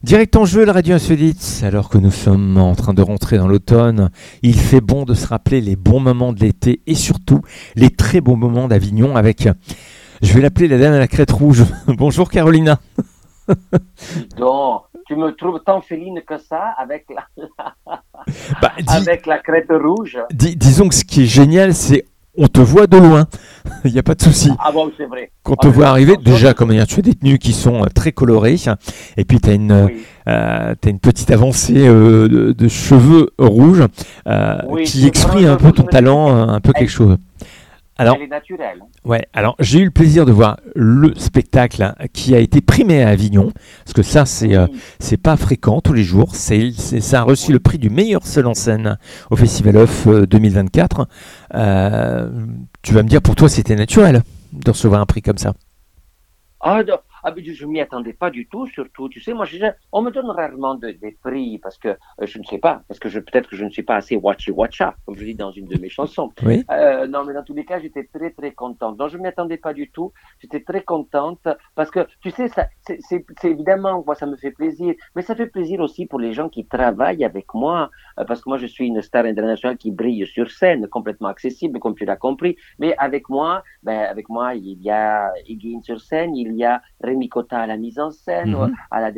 Direct en jeu, la radio insolite, alors que nous sommes en train de rentrer dans l'automne, il fait bon de se rappeler les bons moments de l'été et surtout les très bons moments d'Avignon avec, je vais l'appeler la dame à la crête rouge. Bonjour Carolina. Dis donc, tu me trouves tant féline que ça avec Bah, avec la crête rouge? disons que ce qui est génial, c'est on te voit de loin, il n'y a pas de souci. Ah bon, c'est vrai. Quand on Ah te ben voit non, arriver, attention, déjà, comme tu as des tenues qui sont très colorées, et puis tu as oui, t'as une petite avancée de cheveux rouges oui, qui exprime un je, peu je ton me dis talent, un peu quelque qu'elle chose. Alors, elle est naturelle. ouais, alors j'ai eu le plaisir de voir le spectacle qui a été primé à Avignon, parce que ça, Oui, c'est pas fréquent tous les jours. Ça a reçu le oui. prix du meilleur seul en scène au Festival Off 2024. Euh, Tu vas me dire, pour toi, c'était naturel de recevoir un prix comme ça. Ah, non. Ah, mais je m'y attendais pas du tout, surtout. Tu sais, moi, on me donne rarement des prix parce que je ne sais pas, parce que peut-être que je ne suis pas assez watcha, comme je dis dans une de mes chansons. Oui. Non, mais dans tous les cas, j'étais très, très contente. Donc, je m'y attendais pas du tout. J'étais très contente parce que, tu sais, c'est évidemment, moi, ça me fait plaisir, mais ça fait plaisir aussi pour les gens qui travaillent avec moi, parce que moi, je suis une star internationale qui brille sur scène, complètement accessible, comme tu l'as compris. Mais avec moi, avec moi, il y a Higuine sur scène, il y a Rémi Cotta à la mise en scène, Mhm.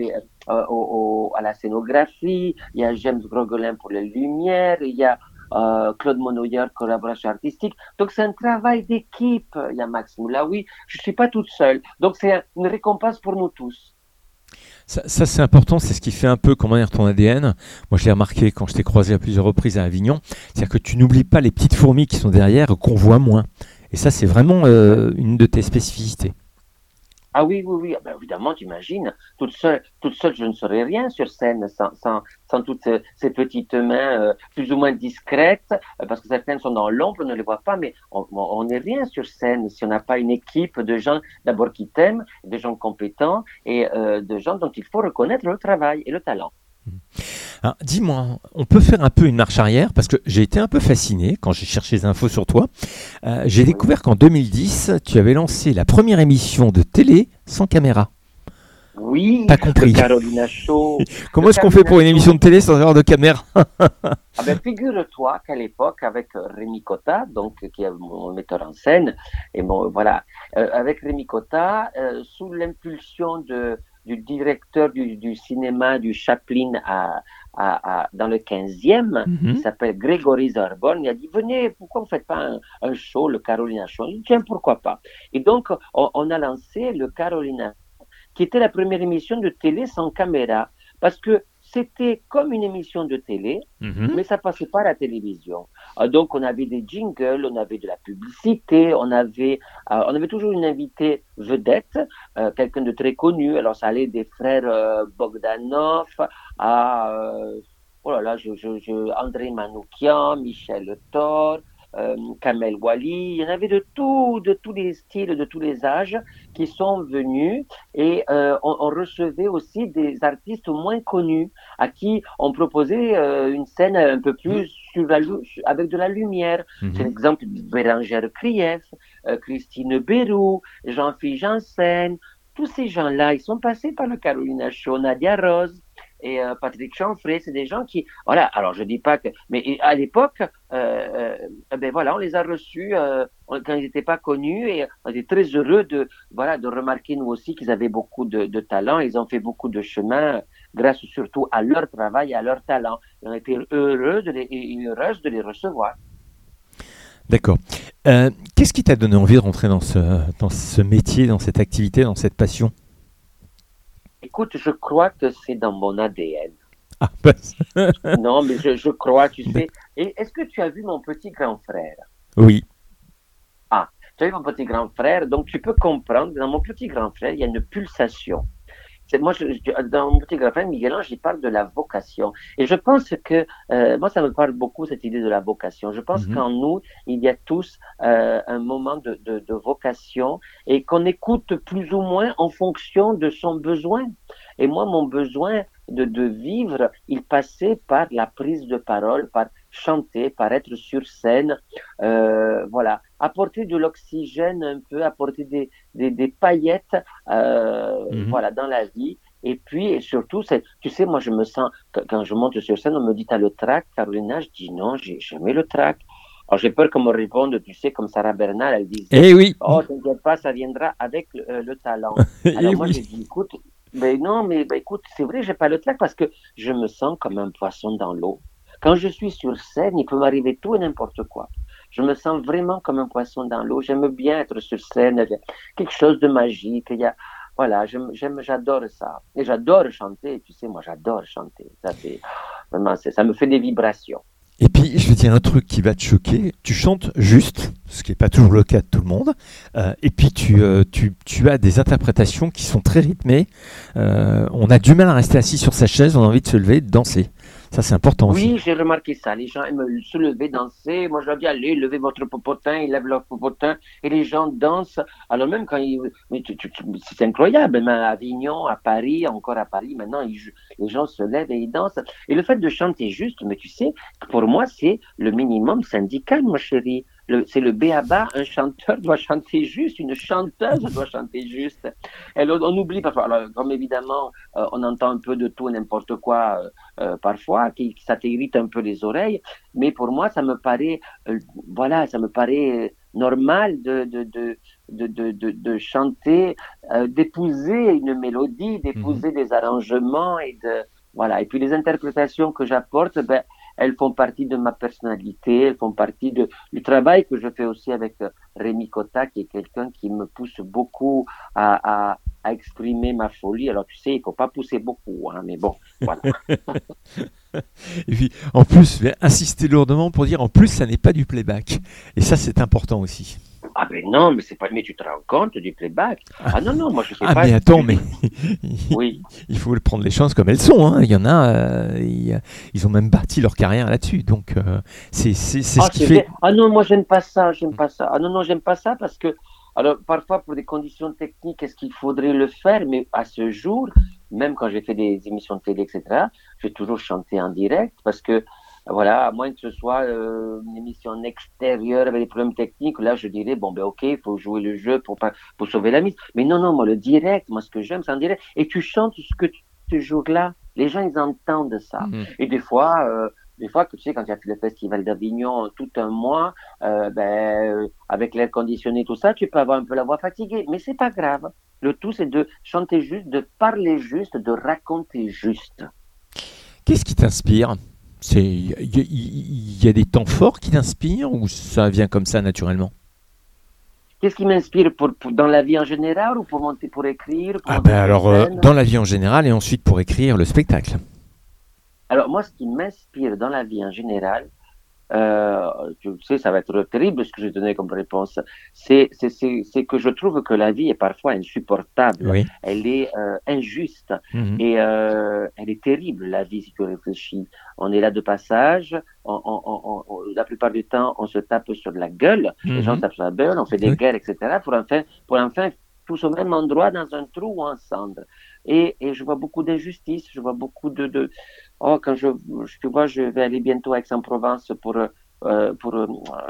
à la scénographie, il y a James Grogolin pour les lumières, il y a Claude Monoyer, collaboration artistique. Donc c'est un travail d'équipe. Il y a Max Moulaoui. Je ne suis pas toute seule. Donc c'est une récompense pour nous tous. Ça, c'est important, c'est ce qui fait un peu comment dire ton ADN. Moi, je l'ai remarqué quand je t'ai croisé à plusieurs reprises à Avignon, c'est-à-dire que tu n'oublies pas les petites fourmis qui sont derrière, qu'on voit moins. Et ça, c'est vraiment une de tes spécificités. Ah oui, oui, oui, ah ben, évidemment, t'imagines, toute seule, je ne serais rien sur scène sans toutes ces petites mains plus ou moins discrètes, parce que certaines sont dans l'ombre, on ne les voit pas, mais on n'est rien sur scène si on n'a pas une équipe de gens d'abord qui t'aiment, de gens compétents et de gens dont il faut reconnaître le travail et le talent. Alors, dis-moi, on peut faire un peu une marche arrière parce que j'ai été un peu fasciné quand j'ai cherché des infos sur toi. J'ai Oui, découvert qu'en 2010, tu avais lancé la première émission de télé sans caméra. oui, Pas compris. Le Comment est-ce qu'on fait Carolina pour une émission Show. de télé sans avoir de caméra? Ah ben, figure-toi qu'à l'époque, avec Rémi Cotta, donc qui est mon metteur en scène, et bon, voilà, avec Rémi Cotta, sous l'impulsion du directeur du cinéma du Chaplin dans le 15e, qui Mhm. s'appelle Grégory Zorborn, il a dit, venez, pourquoi vous ne faites pas un show, le Carolina Show? Il dit, tiens, pourquoi pas? Et donc, on a lancé le Carolina, qui était la première émission de télé sans caméra, parce que c'était comme une émission de télé, Mhm. mais ça passait pas à la télévision. Donc on avait des jingles, on avait de la publicité, on avait toujours une invitée vedette, quelqu'un de très connu. Alors ça allait des frères Bogdanov à oh là là, André Manoukian, Michel Thor, Kamel Wally. Il y en avait de tous les styles, de tous les âges qui sont venus et on recevait aussi des artistes moins connus à qui on proposait une scène un peu plus avec de la lumière. C'est Mhm. l'exemple de Bérangère Krief, Christine Bérou, Jean-Philippe Janssen. Tous ces gens-là, ils sont passés par le Carolina Show, Nadia Rose et Patrick Chanfray. C'est des gens qui, voilà. Alors je dis pas que, mais à l'époque, ben voilà, on les a reçus quand ils n'étaient pas connus et on était très heureux de remarquer nous aussi qu'ils avaient beaucoup de talent. Ils ont fait beaucoup de chemin grâce surtout à leur travail et à leur talent. On était heureux et heureuse de les recevoir. D'accord. Qu'est-ce qui t'a donné envie de rentrer dans ce métier, dans cette activité, dans cette passion? Écoute, je crois que c'est dans mon ADN. Ah, bah, Non, mais je crois, tu sais. d'accord. Et est-ce que tu as vu mon petit grand frère? Oui. Ah, tu as vu mon petit grand frère, donc tu peux comprendre, dans mon petit grand frère, il y a une pulsation. Moi, dans mon petit grappin, Miguel-Ange, il parle de la vocation. Et je pense que, moi, ça me parle beaucoup, cette idée de la vocation. Je pense Mhm. qu'en nous, il y a tous un moment de vocation et qu'on écoute plus ou moins en fonction de son besoin. Et moi, mon besoin de vivre, il passait par la prise de parole, par chanter, par être sur scène, voilà, apporter de l'oxygène un peu, apporter des paillettes Mhm. voilà, dans la vie. Et puis, et surtout, tu sais, moi, je me sens, quand je monte sur scène, on me dit, t'as le trac, Carolina? Je dis, non, j'ai jamais le trac. Alors, j'ai peur qu'on me réponde, tu sais, comme Sarah Bernal, elle disait, Eh oui, oh, t'inquiète pas, ça viendra avec le talent. eh Alors, moi, oui. j'ai dit, écoute, ben non, mais ben, écoute, c'est vrai, j'ai pas le trac parce que je me sens comme un poisson dans l'eau. Quand je suis sur scène, il peut m'arriver tout et n'importe quoi. Je me sens vraiment comme un poisson dans l'eau. J'aime bien être sur scène. Il y a quelque chose de magique. Il y a, voilà, j'adore ça. Et j'adore chanter. Tu sais, moi, j'adore chanter. Ça, c'est, vraiment, ça me fait des vibrations. Et puis, je vais dire un truc qui va te choquer. Tu chantes juste, ce qui n'est pas toujours le cas de tout le monde. Et puis, tu as des interprétations qui sont très rythmées. On a du mal à rester assis sur sa chaise, on a envie de se lever, de danser. Ça, c'est important aussi. Oui, j'ai remarqué ça. Les gens aiment se lever, danser. Moi, je leur dis, allez, levez votre popotin. Ils lèvent leur popotin et les gens dansent. Alors même quand ils... Mais c'est incroyable. Même à Avignon, à Paris, encore à Paris, maintenant, les gens se lèvent et ils dansent. Et le fait de chanter juste, mais tu sais, pour moi, c'est le minimum syndical, ma chérie. C'est le b.a.-ba. Un chanteur doit chanter juste, une chanteuse doit chanter juste. Et on oublie parfois, alors, comme évidemment, on entend un peu de tout et n'importe quoi parfois, ça t'irrite un peu les oreilles, mais pour moi, ça me paraît, voilà, ça me paraît normal de chanter, d'épouser une mélodie, Mhm. d'épouser des arrangements voilà. Et puis les interprétations que j'apporte, ben, elles font partie de ma personnalité, elles font partie du travail que je fais aussi avec Rémi Cotta, qui est quelqu'un qui me pousse beaucoup à exprimer ma folie. Alors, tu sais, il ne faut pas pousser beaucoup, hein, mais bon, voilà. Et puis, en plus, je vais insister lourdement pour dire, en plus, ça n'est pas du playback. Et ça, c'est important aussi. Ah ben non, mais c'est pas, mais tu te rends compte du playback? Ah non, non, moi je fais Ah, pas mais attends, du mais tout. Oui. il faut prendre les choses comme elles sont, hein. Il y en a, ils ont même bâti leur carrière là-dessus. Donc, c'est ce Ah, qui c'est fait. vrai. Ah non, moi, j'aime pas ça, j'aime pas ça. Ah non, non, j'aime pas ça parce que, alors, parfois, pour des conditions techniques, est-ce qu'il faudrait le faire? Mais à ce jour, même quand j'ai fait des émissions de télé, etc., j'ai toujours chanté en direct parce que, voilà, à moins que ce soit une émission extérieure avec des problèmes techniques, là, je dirais, bon, ben, ok, il faut jouer le jeu pour sauver la mise. Mais non, non, moi, le direct, moi, ce que j'aime, c'est en direct. Et tu chantes ce que tu joues là. Les gens, ils entendent ça. Mhm. Et des fois, tu sais, quand il y a fait le festival d'Avignon tout un mois, avec l'air conditionné, tout ça, tu peux avoir un peu la voix fatiguée, mais c'est pas grave. Le tout, c'est de chanter juste, de parler juste, de raconter juste. Qu'est-ce qui t'inspire? Il y a des temps forts qui t'inspirent ou ça vient comme ça naturellement? Qu'est-ce qui m'inspire dans la vie en général ou pour écrire, pour Ah ben monter sur alors, scène? dans la vie en général et ensuite pour écrire le spectacle. Alors, moi, ce qui m'inspire dans la vie en général, tu sais, ça va être terrible ce que je donné comme réponse. C'est que je trouve que la vie est parfois insupportable. Oui. Elle est injuste Mhm. et elle est terrible, la vie, si tu réfléchis. On est là de passage. La plupart du temps, on se tape sur la gueule. Les gens se Mhm. tapent sur la gueule, on fait des Oui. guerres, etc. Pour enfin tous au même endroit dans un trou ensemble. Et je vois beaucoup d'injustices, je vois beaucoup Oh, quand tu vois, je vais aller bientôt à Aix-en-Provence pour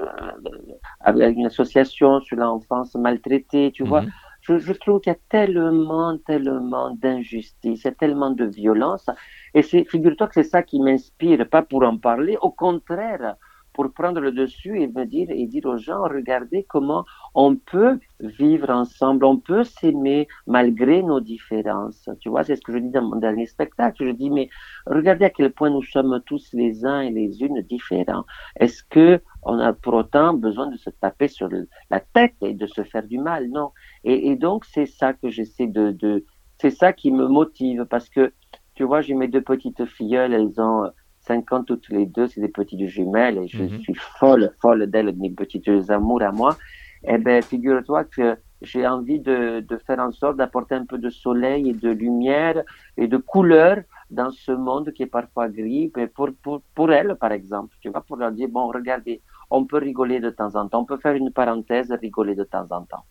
avec une association sur l'enfance maltraitée, tu vois. Mhm. Je trouve qu'il y a tellement, tellement d'injustice, il y a tellement de violence. Et figure-toi que c'est ça qui m'inspire, pas pour en parler, au contraire, pour prendre le dessus et dire aux gens, regardez comment on peut vivre ensemble, on peut s'aimer malgré nos différences. Tu vois, c'est ce que je dis dans mon dernier spectacle. Je dis, mais regardez à quel point nous sommes tous les uns et les unes différents. Est-ce que on a pour autant besoin de se taper sur la tête et de se faire du mal? Non. Et donc, c'est ça que j'essaie c'est ça qui me motive parce que, tu vois, j'ai mes deux petites filleules, elles ont 5 ans toutes les deux, c'est des petites jumelles et je Mhm. suis folle, folle d'elles, de mes petites amours à moi. Eh ben, figure-toi que j'ai envie de faire en sorte d'apporter un peu de soleil et de lumière et de couleur dans ce monde qui est parfois gris, mais pour elles, par exemple, tu vois, pour leur dire, bon, regardez, on peut rigoler de temps en temps, on peut faire une parenthèse, rigoler de temps en temps.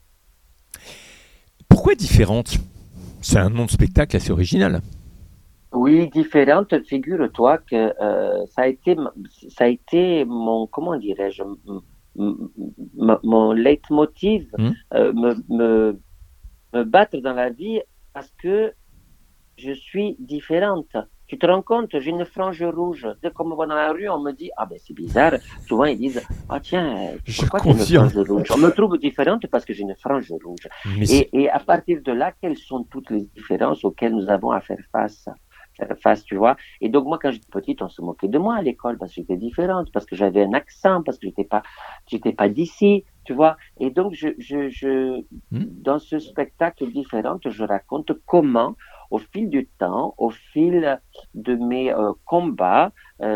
Pourquoi différente? C'est un nom de spectacle assez original. Oui, différente, figure-toi que ça a été mon, comment dirais-je, mon leitmotiv, Hmm. euh, me, me, me battre dans la vie parce que je suis différente. Tu te rends compte, j'ai une frange rouge. Dès qu'on me voit dans la rue, on me dit, ah ben c'est bizarre. Souvent ils disent, ah tiens, Je pourquoi tu as une confirme. frange rouge? On me trouve différente parce que j'ai une frange rouge. Mais Et à partir de là, quelles sont toutes les différences auxquelles nous avons à faire face? Faire face, tu vois. Et donc moi, quand j'étais petite, on se moquait de moi à l'école parce que j'étais différente, parce que j'avais un accent, parce que j'étais pas d'ici, tu vois. Et donc hmm, dans ce spectacle différent, je raconte comment, au fil du temps, au fil de mes combats,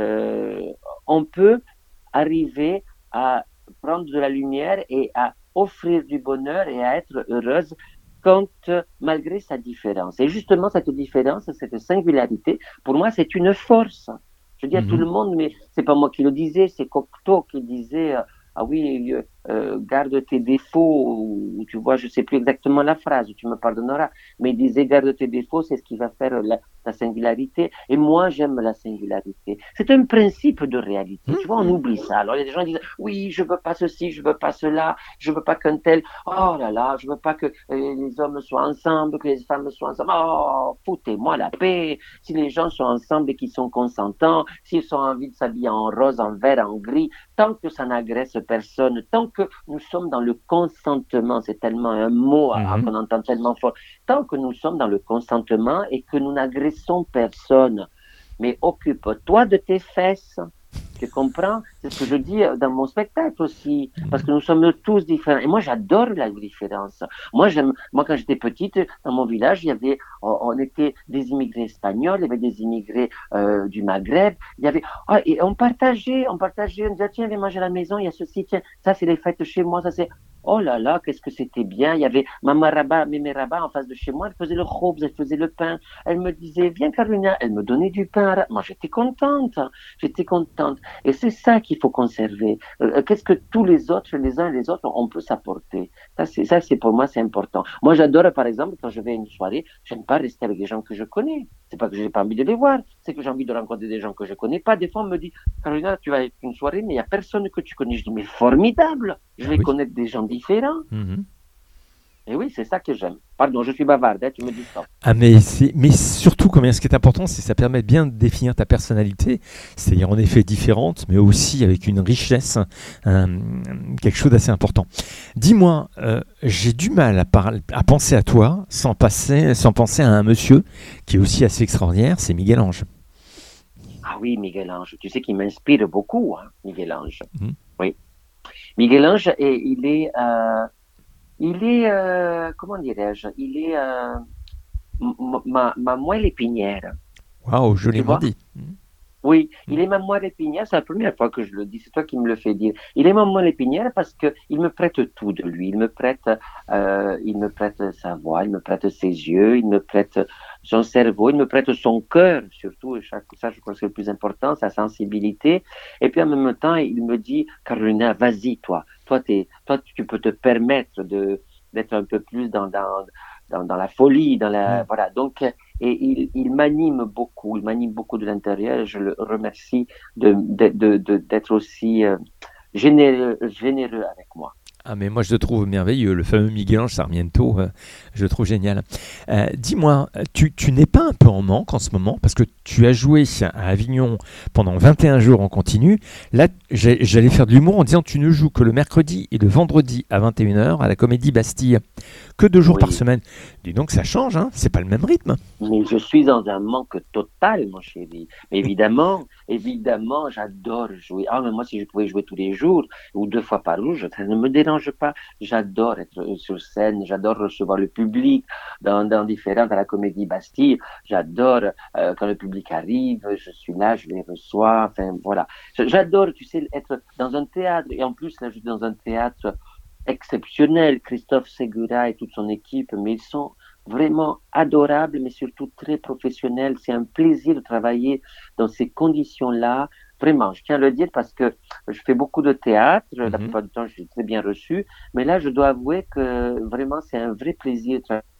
on peut arriver à prendre de la lumière et à offrir du bonheur et à être heureuse quand, malgré sa différence. Et justement, cette différence, cette singularité, pour moi, c'est une force. Je dis à tout le mhm. monde, mais c'est pas moi qui le disais, c'est Cocteau qui disait, ah oui, garde tes défauts, ou tu vois, je sais plus exactement la phrase, tu me pardonneras, mais il disait, garde tes défauts, c'est ce qui va faire ta singularité. Et moi, j'aime la singularité. C'est un principe de réalité. Tu vois, on oublie ça. Alors, il y a des gens qui disent, oui, je veux pas ceci, je veux pas cela, je veux pas qu'un tel, oh là là, je veux pas que les hommes soient ensemble, que les femmes soient ensemble. Oh, foutez-moi la paix. Si les gens sont ensemble et qu'ils sont consentants, s'ils ont envie de s'habiller en rose, en vert, en gris, tant que ça n'agresse personne, tant que nous sommes dans le consentement, c'est tellement un mot Mhm. qu'on entend tellement fort, tant que nous sommes dans le consentement et que nous n'agressons personne, mais occupe-toi de tes fesses. Tu comprends? C'est ce que je dis dans mon spectacle aussi, parce que nous sommes tous différents. Et moi, j'adore la différence. Moi, quand j'étais petite, dans mon village, on était des immigrés espagnols, il y avait des immigrés du Maghreb. Il y avait, et on disait, tiens, viens manger à la maison, il y a ceci, tiens, ça, c'est les fêtes chez moi, ça, c'est, oh là là, qu'est-ce que c'était bien. Il y avait Mama Rabat, Mémé Rabat en face de chez moi, elle faisait le khobz, elle faisait le pain. Elle me disait, viens, Carolina, elle me donnait du pain. Moi, j'étais contente. J'étais contente. Et c'est ça qu'il faut conserver. Qu'est-ce que tous les autres, les uns et les autres, on peut s'apporter. C'est pour moi, c'est important. Moi, j'adore, par exemple, quand je vais à une soirée, j'aime pas rester avec des gens que je connais. C'est pas que j'ai pas envie de les voir, c'est que j'ai envie de rencontrer des gens que je connais pas. Des fois, on me dit, Carolina, tu vas à une soirée, mais il y a personne que tu connais. Je dis, mais formidable! Je Ah vais oui. connaître des gens différents. Mhm. Et oui, c'est ça que j'aime. Pardon, je suis bavarde, hein, tu me dis stop. Ah mais surtout, ce qui est important, c'est que ça permet bien de définir ta personnalité, c'est-à-dire en effet différente, mais aussi avec une richesse, quelque chose d'assez important. Dis-moi, j'ai du mal à penser à toi sans penser à un monsieur qui est aussi assez extraordinaire, c'est Miguel-Ange. Ah oui, Miguel-Ange, tu sais qu'il m'inspire beaucoup, hein, Miguel-Ange. Mhm. Oui. Miguel-Ange, il est, comment dirais-je, il est ma moelle épinière, Waouh, tu joliment vois? dit. Oui, il Mhm. est ma moelle épinière, c'est la première fois que je le dis, c'est toi qui me le fais dire. Il est ma moelle épinière parce que il me prête tout de lui. Il me prête sa voix, il me prête ses yeux, il me prête son cerveau, il me prête son cœur, surtout, et ça je crois que c'est le plus important, sa sensibilité. Et puis en même temps, il me dit, Carolina, vas-y, toi, tu peux te permettre d'être un peu plus dans la folie, Mhm. voilà. Donc, et il m'anime beaucoup, il m'anime beaucoup de l'intérieur. Je le remercie d'être aussi généreux avec moi. Ah mais moi je le trouve merveilleux, le fameux Miguel-Ange Sarmiento, je le trouve génial. Dis-moi, tu n'es pas un peu en manque en ce moment parce que tu as joué à Avignon pendant 21 jours en continu. Là, j'allais faire de l'humour en disant tu ne joues que le mercredi et le vendredi à 21 heures à la Comédie Bastille, que 2 jours par Oui, semaine. Dis donc ça change, hein, c'est pas le même rythme. mais je suis dans un manque total, mon chéri. Mais évidemment, j'adore jouer. Ah, mais moi, si je pouvais jouer tous les jours ou 2 fois par jour, ça ne me dérange pas. J'adore être sur scène, j'adore recevoir le public dans la Comédie Bastille. J'adore quand le public arrive, je suis là, je les reçois. Enfin, voilà. J'adore, tu sais, être dans un théâtre. Et en plus, là, je suis dans un théâtre exceptionnel. Christophe Segura et toute son équipe, mais ils sont vraiment adorables, mais surtout très professionnels. C'est un plaisir de travailler dans ces conditions-là. Vraiment, je tiens à le dire parce que je fais beaucoup de théâtre, la Mhm. plupart du temps je suis très bien reçu, mais là je dois avouer que vraiment c'est un vrai plaisir de travailler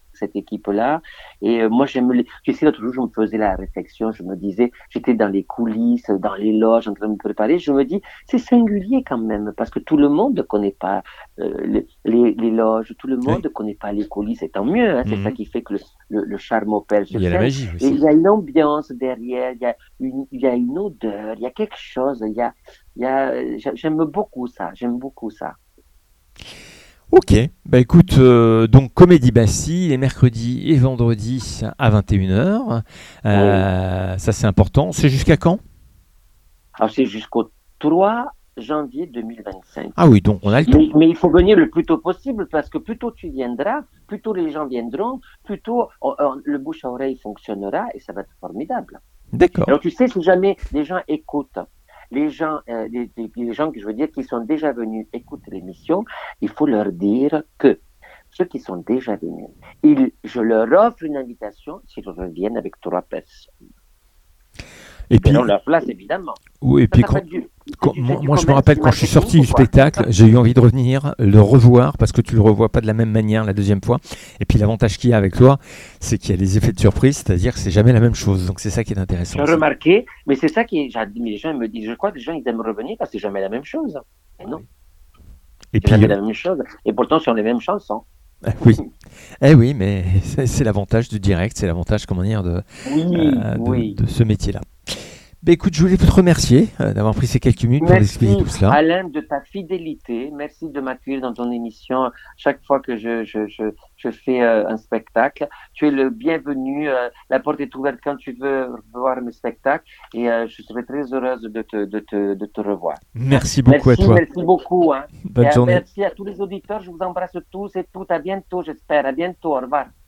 cette équipe-là. Et moi, tu sais, l'autre jour, je me faisais la réflexion, je me disais, j'étais dans les coulisses, dans les loges, en train de me préparer, je me dis, c'est singulier quand même, parce que tout le monde ne connaît pas les loges, tout le monde ne connaît pas les coulisses, et tant mieux, hein, c'est ça qui fait que le charme opère sur Il y a la scène. magie aussi. Et il y a une ambiance derrière, il y a une odeur, il y a quelque chose, j'aime beaucoup ça, j'aime beaucoup ça. Ok, bah écoute, donc Comédie Bastille, les mercredis et vendredis à 21h. Ça c'est important. C'est jusqu'à quand? Alors c'est jusqu'au 3 janvier 2025. Ah oui, donc on a le temps. Mais il faut venir le plus tôt possible parce que plus tôt tu viendras, plus tôt les gens viendront, plus tôt le bouche à oreille fonctionnera et ça va être formidable. D'accord. Alors tu sais, si jamais les gens écoutent, les gens que je veux dire qui sont déjà venus écouter l'émission, il faut leur dire que ceux qui sont déjà venus, je leur offre une invitation s'ils reviennent avec 3 personnes. Et puis, on leur place évidemment. Oui, et puis moi je me rappelle quand je suis sorti du spectacle, j'ai eu envie de revenir, le revoir, parce que tu le revois pas de la même manière la deuxième fois. Et puis l'avantage qu'il y a avec toi, c'est qu'il y a des effets de surprise, c'est-à-dire que c'est jamais la même chose. Donc c'est ça qui est intéressant. J'ai remarqué, mais c'est ça qui est. Les gens me disent, je crois que les gens ils aiment revenir parce que c'est jamais la même chose. Et non. Et puis jamais la même chose. Et pourtant sur les mêmes chansons. Oui. Oui, mais c'est l'avantage du direct, c'est l'avantage, comment dire, de ce métier-là. Ben écoute, je voulais te remercier d'avoir pris ces quelques minutes pour expliquer tout cela. Merci Alain de ta fidélité. Merci de m'accueillir dans ton émission chaque fois que je fais un spectacle. Tu es le bienvenu. La porte est ouverte quand tu veux voir mes spectacles et je serai très heureuse de te revoir. Merci beaucoup à toi. Merci beaucoup. Hein. Bonne journée. Merci à tous les auditeurs. Je vous embrasse tous et toutes. À bientôt, j'espère. À bientôt. Au revoir.